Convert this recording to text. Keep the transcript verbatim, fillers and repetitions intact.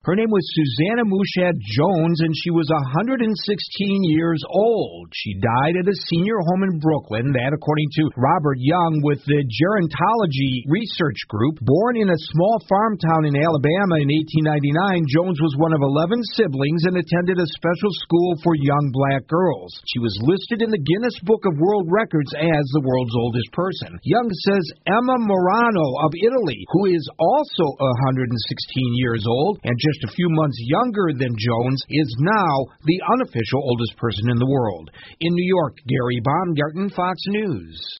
Her name was Susanna Mushat Jones, and she was one hundred sixteen years old. She died at a senior home in Brooklyn, that according to Robert Young with the Gerontology Research Group. Born in a small farm town in Alabama in eighteen ninety-nine, Jones was one of eleven siblings and attended a special school for young black girls. She was listed in the Guinness Book of World Records as the world's oldest person. Young says Emma Morano of Italy, who is also one hundred sixteen years old and just a few months younger than Jones, is now the unofficial oldest person in the world. In New York, Gary Baumgarten, Fox News.